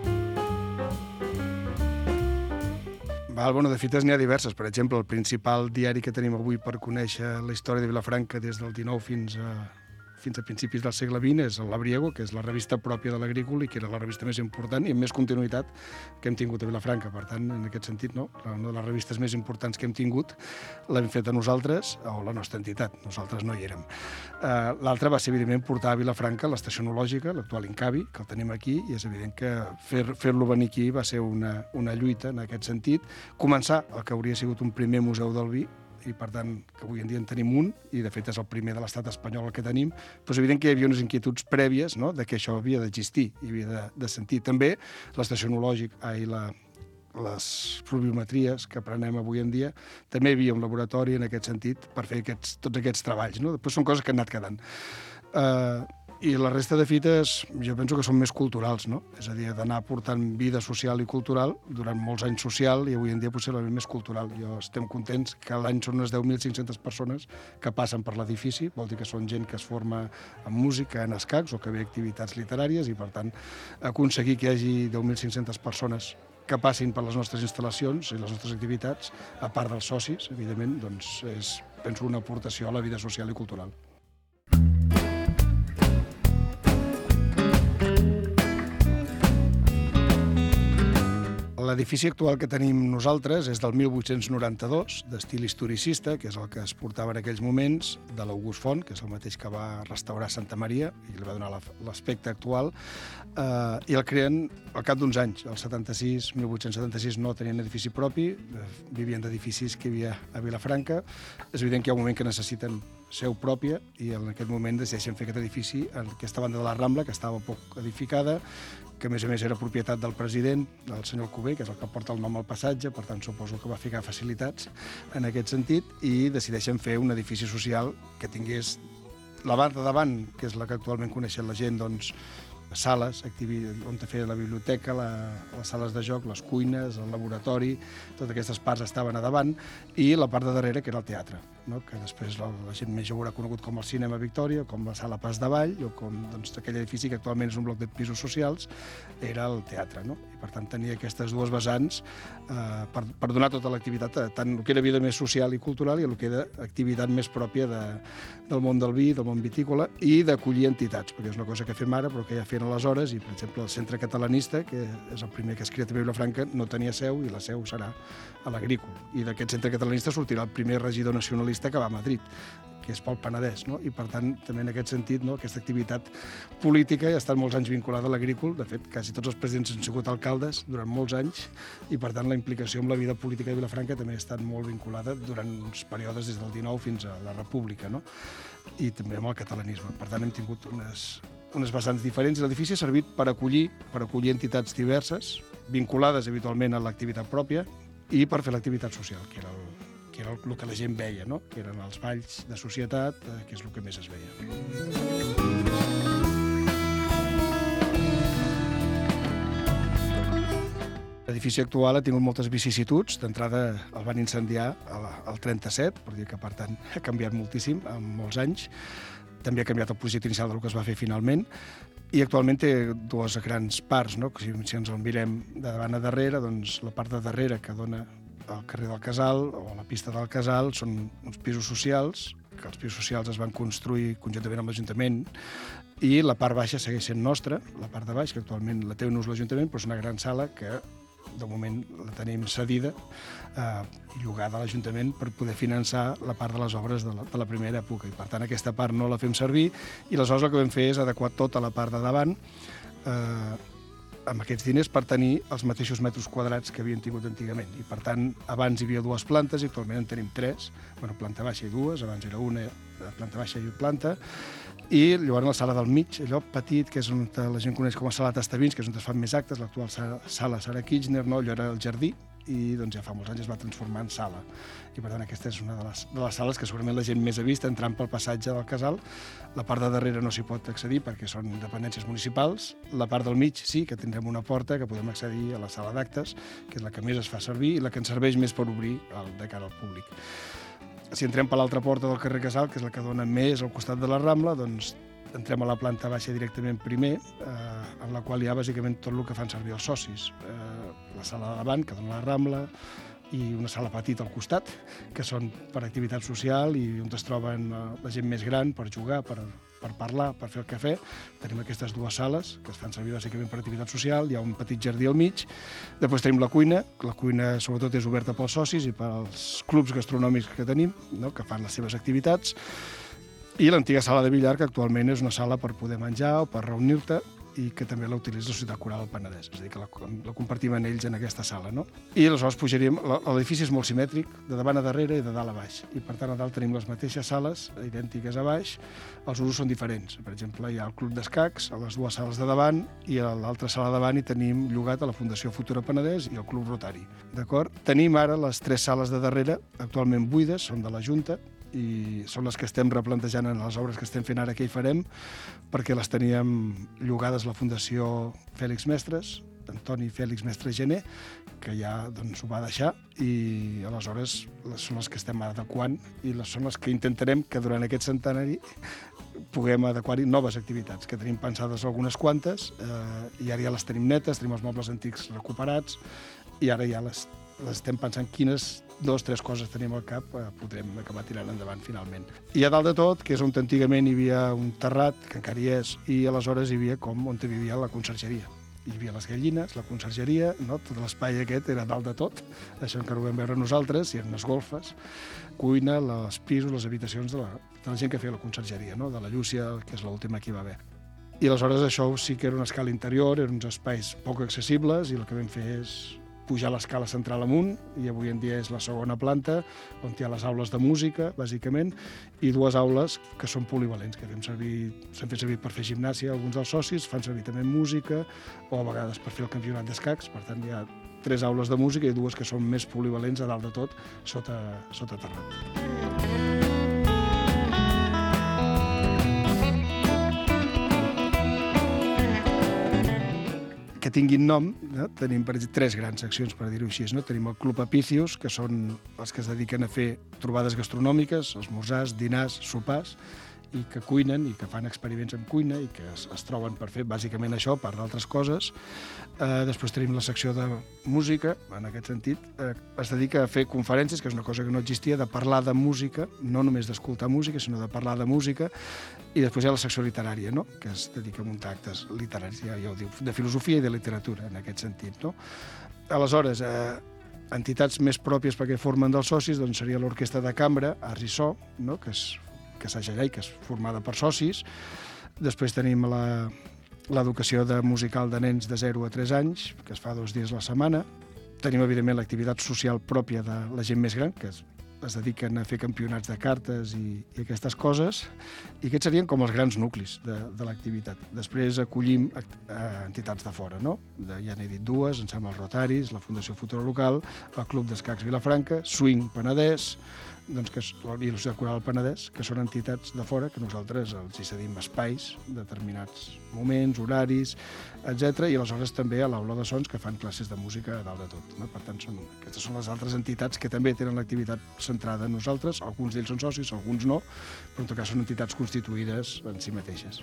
S23: Bueno, de fites n'hi ha diverses. Per exemple, el principal diari que tenim avui per conèixer la història de Vilafranca des del XIX fins a principis del segle XX és el Labriego, que és la revista pròpia de l'Agrícola i que era la revista més important i amb més continuïtat que hem tingut a Vilafranca. Per tant, en aquest sentit, no? Una de les revistes més importants que hem tingut l'hem fet a nosaltres, o la nostra entitat. Nosaltres no hi érem. L'altra va ser, evidentment, portar a Vilafranca l'estació enològica, l'actual Incavi, que el tenim aquí, i és evident que fer-lo venir aquí va ser una lluita en aquest sentit. Començar el que hauria sigut un primer museu del vi, i per tant que avui en dia en tenim un, i de fet és el primer de l'estat espanyol el que tenim, però és evident que hi havia unes inquietuds prèvies, no?, de que això havia d'existir i havia de sentir. També l'estació enològica i les fluviometries que aprenem avui en dia, també hi havia un laboratori en aquest sentit per fer tots aquests treballs, no? Després són coses que han anat quedant. I la resta de fites jo penso que són més culturals, no? És a dir, d'anar portant vida social i cultural, durant molts anys social, i avui en dia possiblement més cultural. Estem contents que a l'any són unes 10.500 persones que passen per l'edifici, vol dir que són gent que es forma en música, en escacs, o que ve activitats literàries, i per tant aconseguir que hi hagi 10.500 persones que passin per les nostres instal·lacions i les nostres activitats, a part dels socis, evidentment, doncs és, penso, una aportació a la vida social i cultural. L'edifici actual que tenim nosaltres és del 1892, d'estil historicista, que és el que es portava en aquells moments, de l'August Font, que és el mateix que va restaurar Santa Maria i li va donar l'aspecte actual, i el creen al cap d'uns anys. El 1876 no tenien edifici propi, vivien d'edificis que hi havia a Vilafranca. És evident que hi ha un moment que necessiten seu pròpia, i en aquest moment decideixen fer aquest edifici en aquesta banda de la Rambla, que estava poc edificada, que a més era propietat del president, del senyor Alcover, que és el que porta el nom al passatge, per tant suposo que va ficar facilitats en aquest sentit, i decideixen fer un edifici social que tingués la banda davant, que és la que actualment coneixen la gent, doncs, sales on feia la biblioteca, les sales de joc, les cuines, el laboratori, totes aquestes parts estaven a davant, i la part de darrere, que era el teatre, no? Que després la gent més haurà conegut com el Cinema Victòria, com la Sala Pas de Vall, o com aquell edifici que actualment és un bloc de pisos socials, era el teatre, no? I per tant tenia aquestes dues vessants per donar tota l'activitat, tant el que era vida més social i cultural i el que era activitat més pròpia del món del vi, del món vitícola, i d'acollir entitats, perquè és una cosa que fem ara però que ja fem aleshores, i per exemple el Centre Catalanista, que és el primer que es crea a Vilafranca, no tenia seu, i la seu serà a l'Agrícola. I d'aquest Centre Catalanista sortirà el primer regidor nacionalista que va a Madrid, que és pel Penedès, no? I per tant, també en aquest sentit, no, aquesta activitat política ha estat molts anys vinculada a l'Agrícola. De fet, quasi tots els presidents han sigut alcaldes durant molts anys, i per tant la implicació amb la vida política de Vilafranca també ha estat molt vinculada durant uns períodes des del 19 fins a la República, no? I també amb el catalanisme. Per tant, hem tingut unes vessants diferents. L'edifici ha servit per acollir entitats diverses, vinculades habitualment a l'activitat pròpia, i per fer l'activitat social, que era el que la gent veia, no? Que eren els balls de societat, que és el que més es veia. L'edifici actual ha tingut moltes vicissituds. D'entrada el van incendiar al 37, per dir que per tant ha canviat moltíssim en molts anys. També ha canviat el projecte inicial del que es va fer finalment, i actualment té dues grans parts, no? Si ens el mirem de davant a darrere, doncs la part de darrere que dona al carrer del Casal o a la pista del Casal són uns pisos socials que els pisos socials es van construir conjuntament amb l'Ajuntament, i la part baixa segueix sent nostra, la part de baix, que actualment la té un ús l'Ajuntament, però és una gran sala que de moment la tenim cedida, llogada a l'Ajuntament per poder finançar la part de les obres de la primera època. I per tant aquesta part no la fem servir i aleshores el que vam fer és adequar tota la part de davant amb aquests diners per tenir els mateixos metres quadrats que havien tingut antigament. I per tant, abans hi havia 2 plantes i actualment en tenim 3, planta baixa i 2, abans era una planta baixa i planta, i llavors la sala del mig, allò petit, que és on la gent coneix com a sala Tastavins, que és on es fan més actes, l'actual sala Sarah Kitchener, no? Allò era el jardí, i doncs ja fa molts anys es va transformar en sala. I per tant aquesta és una de les sales que segurament la gent més ha vist entrant pel passatge del casal. La part de darrere no s'hi pot accedir perquè són dependències municipals. La part del mig sí, que tindrem una porta que podem accedir a la sala d'actes, que és la que més es fa servir i la que ens serveix més per obrir de cara al públic. Si entrem per l'altra porta del carrer Casal, que és la que dona més al costat de la Rambla, doncs entrem a la planta baixa directament primer, en la qual hi ha bàsicament tot el que fan servir els socis. La sala de davant, que dona la Rambla, i una sala petita al costat, que són per activitat social i on es troben la gent més gran per jugar, per parlar, per fer el cafè. Tenim aquestes 2 sales que es fan servir bàsicament per activitat social, hi ha un petit jardí al mig. Després tenim la cuina sobretot és oberta pels socis i pels clubs gastronòmics que tenim, no? Que fan les seves activitats. I l'antiga sala de billar, que actualment és una sala per poder menjar o per reunir-te, i que també la utilitza la Societat Coral del Penedès, és a dir, que la compartim en ells en aquesta sala, no? I aleshores pujaríem, l'edifici és molt simètric, de davant a darrere i de dalt a baix, i per tant a dalt tenim les mateixes sales, idèntiques a baix, els usos són diferents. Per exemple, hi ha el Club d'Escacs, a les 2 sales de davant, i a l'altra sala de davant hi tenim llogat a la Fundació Futura Penedès i el Club Rotari, d'acord? Tenim ara les 3 sales de darrere, actualment buides, són de la Junta, i són les que estem replantejant en les obres que estem fent ara que hi farem, perquè les teníem llogades a la Fundació Fèlix Mestres, Antoni Fèlix Mestre Gené, que ja doncs, ho va deixar, i aleshores són les que estem adequant i són les que intentarem que durant aquest centenari puguem adequar-hi noves activitats, que tenim pensades algunes quantes, i ara ja les tenim netes, tenim els mobles antics recuperats, i ara ja les estem pensant quines 2 o 3 coses tenim al cap, podrem acabar tirant endavant finalment. I a dalt de tot, que és on antigament hi havia un terrat, que encara hi és, i aleshores hi havia com on vivia la consergeria. Hi havia les gallines, la consergeria, no? Tot l'espai aquest era dalt de tot, això encara ho vam veure nosaltres, hi eren les golfes, cuina, els pisos, les habitacions de la gent que feia la consergeria, no? De la Llúcia, que és l'última que hi va haver. I aleshores això sí que era una escala interior, eren uns espais poc accessibles, i el que vam fer és pujar l'escala central amunt, i avui en dia és la segona planta, on hi ha les aules de música, bàsicament, i 2 aules que són polivalents, que s'han fet servir per fer gimnàsia, alguns dels socis, fan servir també música, o a vegades per fer el campionat d'escacs, per tant hi ha 3 aules de música i 2 que són més polivalents a dalt de tot, sota terrat. Que tinguin nom, no? Tenim per exemple 3 grans seccions, per dir-ho així, no? Tenim el Club Apicius, que són els que es dediquen a fer trobades gastronòmiques, esmorzars, dinars, sopars, i que cuinen i que fan experiments en cuina i que es troben per fer bàsicament això, a part d'altres coses. Després tenim la secció de música, en aquest sentit, es dedica a fer conferències, que és una cosa que no existia, de parlar de música, no només d'escoltar música, sinó de parlar de música, i després hi ha la secció literària, no? Que es dedica a muntar actes literaris, ja ho diu, de filosofia i de literatura, en aquest sentit, no? Aleshores, entitats més pròpies perquè formen dels socis, doncs seria l'Orquestra de Cambra, Arts i So, no? Que s'ha allà i que és formada per socis. Després tenim l'educació musical de nens de 0 a 3 anys, que es fa 2 dies a la setmana. Tenim, evidentment, l'activitat social pròpia de la gent més gran, que es dediquen a fer campionats de cartes i aquestes coses, i aquests serien com els grans nuclis de l'activitat. Després acollim entitats de fora, no? Ja n'he dit 2, em sembla els Rotaris, la Fundació Futura Local, el Club d'Escacs Vilafranca, Swing Penedès, i la Societat Coral del Penedès, que són entitats de fora que nosaltres els hi cedim espais, determinats moments, horaris, etc. I aleshores també a l'Aula de Sons, que fan classes de música a dalt de tot, no? Per tant, aquestes són les altres entitats que també tenen l'activitat centrada en nosaltres. Alguns d'ells són socis, alguns no, però en tot cas són entitats constituïdes en si mateixes.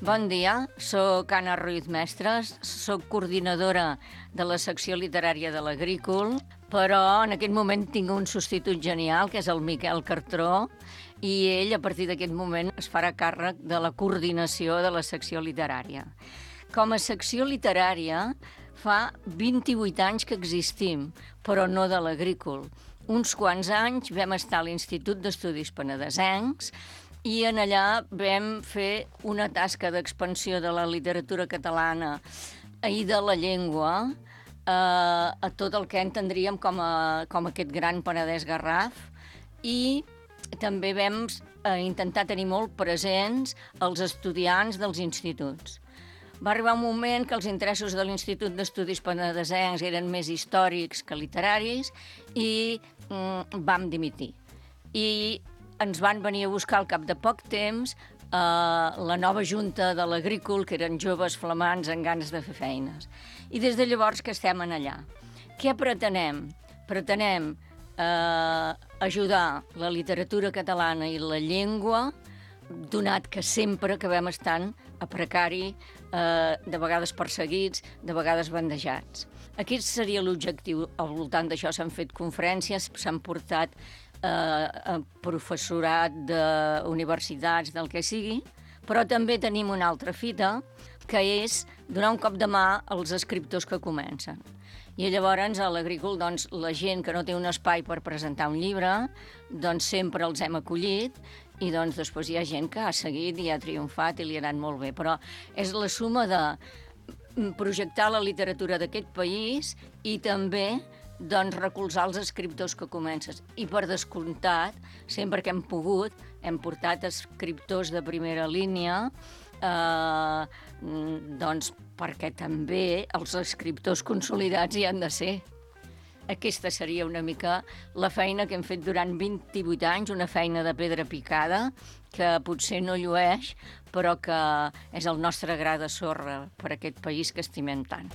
S7: Bon dia, soc Anna Ruiz Mestres, soc coordinadora de la secció literària de l'Agrícola, però en aquest moment tinc un substitut genial, que és el Miquel Cartró, i ell, a partir d'aquest moment, es farà càrrec de la coordinació de la secció literària. Com a secció literària, fa 28 anys que existim, però no de l'Agrícola. Uns quants anys vam estar a l'Institut d'Estudis Penedesencs i en allà vam fer una tasca d'expansió de la literatura catalana i de la llengua a tot el que entendríem com aquest gran Penedès Garraf, i també vam intentar tenir molt presents els estudiants dels instituts. Va arribar un moment que els interessos de l'Institut d'Estudis Penedesencs eren més històrics que literaris i vam dimitir. I ens van venir a buscar al cap de poc temps la nova junta de l'Agrícola, que eren joves flamants amb ganes de fer feines. I des de llavors que estem en allà. Què pretenem? Pretenem ajudar la literatura catalana i la llengua, donat que sempre acabem estant a precari, de vegades perseguits, de vegades bandejats. Aquest seria l'objectiu. Al voltant d'això s'han fet conferències, s'han portat professorat d'universitats, del que sigui, però també tenim una altra fita, que és donar un cop de mà als escriptors que comencen. I llavors a l'Agrícola, doncs, la gent que no té un espai per presentar un llibre, doncs sempre els hem acollit, i doncs després hi ha gent que ha seguit i ha triomfat i li ha anat molt bé. Però és la suma de projectar la literatura d'aquest país i també doncs recolzar els escriptors que comences. I per descomptat, sempre que hem pogut, hem portat escriptors de primera línia, doncs perquè també els escriptors consolidats hi han de ser. Aquesta seria una mica la feina que hem fet durant 28 anys, una feina de pedra picada, que potser no llueix, però que és el nostre gra de sorra per aquest país que estimem tant.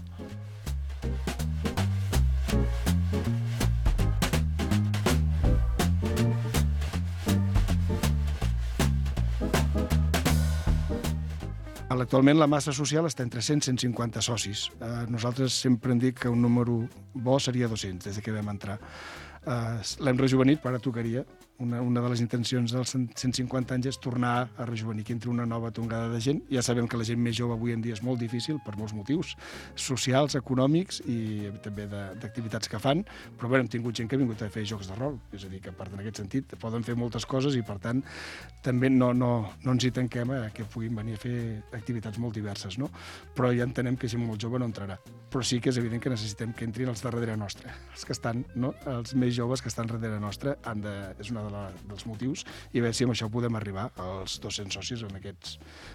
S23: Actualment la massa social està entre 100 i 150 socis. Nosaltres sempre hem dit que un número bo seria 200 des que vam entrar. L'hem rejuvenit, però ara tocaria. Una de les intencions dels 150 anys és tornar a rejuvenir, que entri una nova tongada de gent. Ja sabem que la gent més jove avui en dia és molt difícil per molts motius, socials, econòmics i també d'activitats que fan, però bé, hem tingut gent que ha vingut a fer jocs de rol, és a dir, que en aquest sentit poden fer moltes coses i per tant també no ens hi tanquem a que puguin venir a fer activitats molt diverses, no? Però ja entenem que gent molt jove no entrarà. Però sí que és evident que necessitem que entrin els de darrere nostre, els que estan, no? Els més joves que estan darrere nostre és una dels motius, i a veure si amb això podem arribar als 200 socis en aquests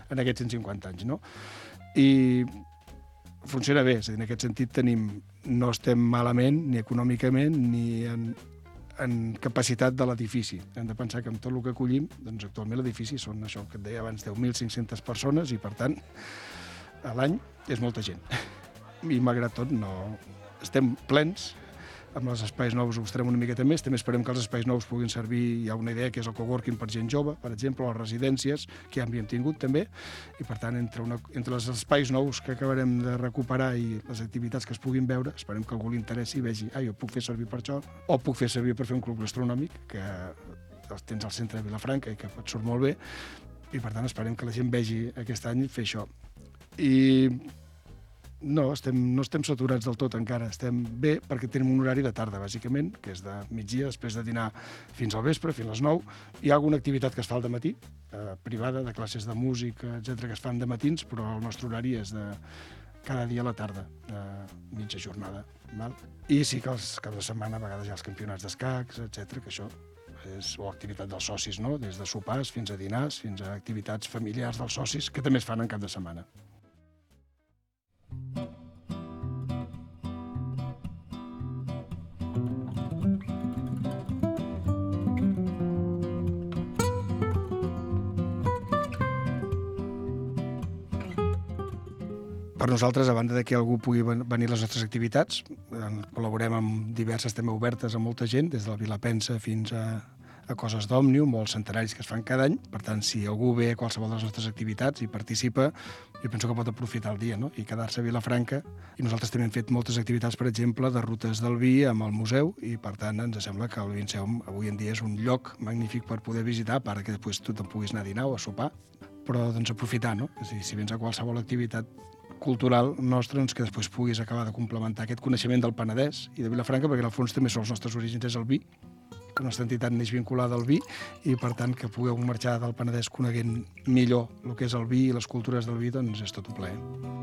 S23: 150 anys, no? I funciona bé, és a dir, en aquest sentit no estem malament ni econòmicament ni en capacitat de l'edifici. Hem de pensar que amb tot el que acollim, doncs actualment l'edifici són això que et deia abans, 10.500 persones i per tant a l'any és molta gent. I malgrat tot no estem plens. Amb els espais nous ho estarem una miqueta més. També esperem que els espais nous puguin servir. Hi ha una idea que és el coworking per gent jove, per exemple, les residències, que ja havíem tingut també. I, per tant, entre els espais nous que acabarem de recuperar i les activitats que es puguin veure, esperem que algú li interessi i vegi jo puc fer servir per això, o puc fer servir per fer un club gastronòmic, que tens al centre de Vilafranca i que et surt molt bé. I, per tant, esperem que la gent vegi aquest any fer això. I no estem saturats del tot encara, estem bé perquè tenim un horari de tarda, bàsicament, que és de migdia, després de dinar fins al vespre, fins a les 9. Hi ha alguna activitat que es fa al dematí, privada, de classes de música, etc que es fan de matins, però el nostre horari és de cada dia a la tarda, mitja jornada. I sí que els caps de setmana a vegades hi ha els campionats d'escacs, etc que això és activitat dels socis, no? Des de sopars fins a dinars, fins a activitats familiars dels socis, que també es fan en cap de setmana. Per nosaltres, a banda de que algú pugui venir a les nostres activitats, col·laborem amb diverses, també obertes a molta gent, des del Vilapensa fins a a coses d'Òmnium o als centenaris que es fan cada any. Per tant, si algú ve a qualsevol de les nostres activitats i participa, jo penso que pot aprofitar el dia, no? I quedar-se a Vilafranca. I nosaltres també hem fet moltes activitats, per exemple, de rutes del vi amb el museu, i per tant ens sembla que el Vinceum avui en dia és un lloc magnífic per poder visitar, a part que després tu te'n puguis anar a dinar o a sopar, però doncs aprofitar, no? És a dir, si vens a qualsevol activitat cultural nostra, doncs que després puguis acabar de complementar aquest coneixement del Penedès i de Vilafranca, perquè en el fons també són els nostres orígens, és el vi, que la nostra entitat neix vinculada al vi, i per tant que pugueu marxar del Penedès coneguent millor el que és el vi i les cultures del vi, doncs és tot un plaer.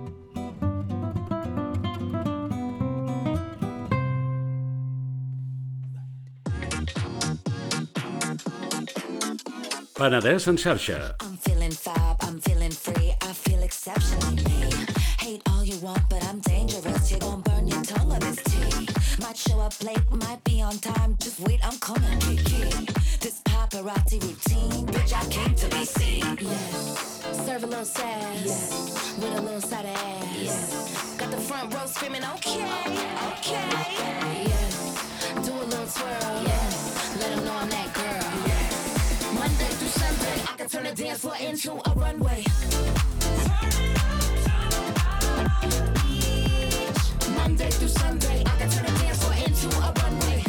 S22: Penedès en xarxa.
S8: I'm feeling fab, I'm feeling free, I feel exceptionally me. Hate all you want, but I'm dangerous. You're gonna burn your tongue on this tea. Might show up late, might be on time. Just wait, I'm coming, Kiki. This paparazzi routine, bitch, I came to be seen. Yes, serve a little sass, yes, with a little side of ass. Yes, got the front row screaming, okay, okay. Yes, do a little twirl. Yes, let them know I'm that girl. Yes, Monday through Sunday, I can turn the dance floor into a runway. Monday through Sunday, I can turn the dance floor into a runway.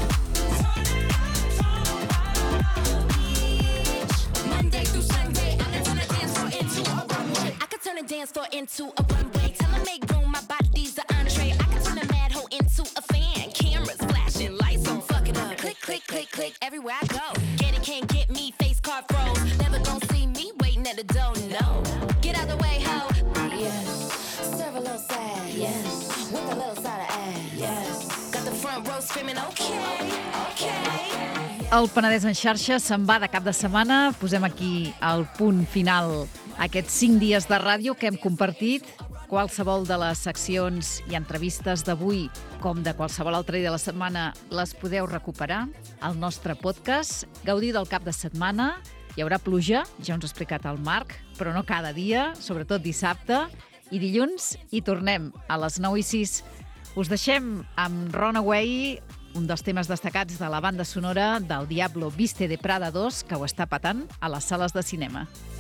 S8: Monday through Sunday, I can turn the dance floor into a runway. I can turn the dance floor into a runway. Tell them make room, my body's the entree. I can turn a mad hoe into a fan. Cameras flashing, lights on, fuck it up. Click, click, click, click, everywhere I go. Get it, can't get me, face card froze. Never gonna see me waiting at the door, no. Get out the way, ho. Yes, serve a little sad, yes. With a little side of ass, yes. Got the front row screaming, okay, okay.
S2: El Penedès en xarxa se'n va de cap de setmana. Posem aquí el punt final a aquests 5 dies de ràdio que hem compartit. Qualsevol de les seccions i entrevistes d'avui, com de qualsevol altre dia de la setmana, les podeu recuperar al nostre podcast. Gaudir del cap de setmana. Hi haurà pluja, ja ens ha explicat el Marc, però no cada dia, sobretot dissabte. I dilluns hi tornem a les 9:06. Us deixem amb Runaway, un dels temes destacats de la banda sonora del Diablo Viste de Prada 2, que ho està patant a les sales de cinema.